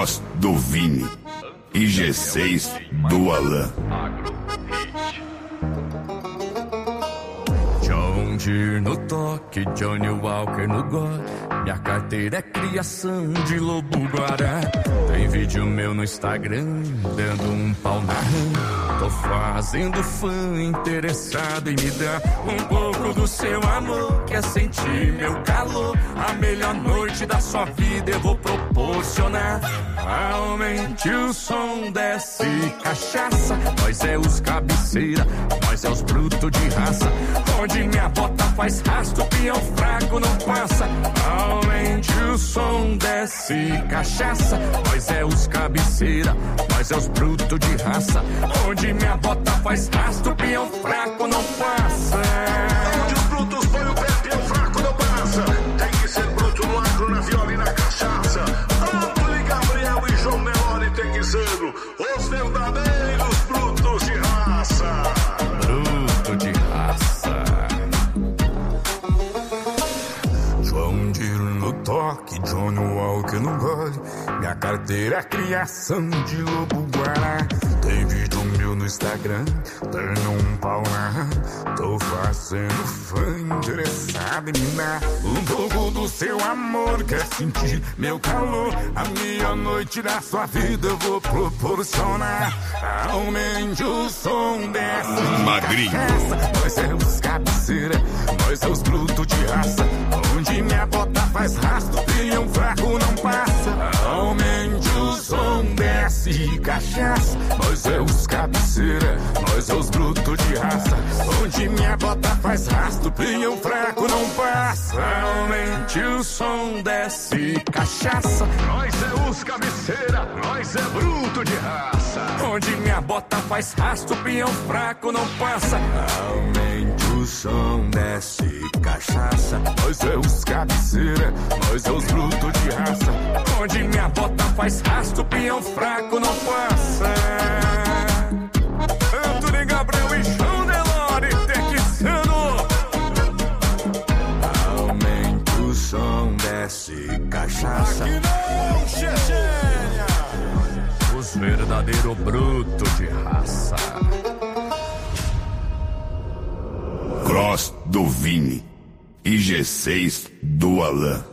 Cross do Vini e G6 do Alan. John Deere no toque, Johnny Walker no gole. Minha carteira é criação de lobo guará. Tem vídeo meu no Instagram, dando um pau na rã. Tô fazendo fã interessado em me dar um pouco do seu amor. Quer sentir meu calor? A melhor noite da sua vida eu vou proporcionar. Aumente o som, desce cachaça. Nós é os cabeceira, nós é os brutos de raça. Onde minha bota faz rastro, peão fraco não passa. Aumente o som, desce cachaça. Nós é os cabeceira, nós é os brutos de raça. Onde minha bota faz rastro, peão fraco não passa. Onde os brutos põem o pé, peão fraco não passa. Tem que ser bruto no agro, na viola e na cachaça. Antônio Gabriel e João Nelore tem que ser os verdadeiros brutos de raça. Bruto de raça. João Deere no toque, Johnny Walker no gole. Minha carteira é criação de lobo guará. Tem vídeo meu no Instagram, dando um pau na rã. Tô fazendo fã, interessado em me dar um pouco do seu amor. Quer sentir meu calor? A minha noite da sua vida eu vou proporcionar. Aumente o som, desce Magrinho. nós é os cabeceira, nós é os brutos de raça. Onde minha bota faz rastro, peão fraco não passa. Aumente o som, desce cachaça. Nós é os cabeceira, nós é os brutos de raça. Onde minha bota faz rastro, peão fraco não passa. Aumente o som, desce cachaça. Nós é os cabeceira, nós é bruto de raça. Onde minha bota faz rastro, peão fraco não passa. Aumente o som, desce cachaça. Nós é os cabeceira, nós é os brutos de raça. Onde minha bota faz rastro, peão fraco não passa. Antônio Gabriel e João Nelore, Texano. Aumente o som, desce cachaça. Aqui não, Chechênia. Os verdadeiros brutos de raça. Cross do Vini e G6 do Alan.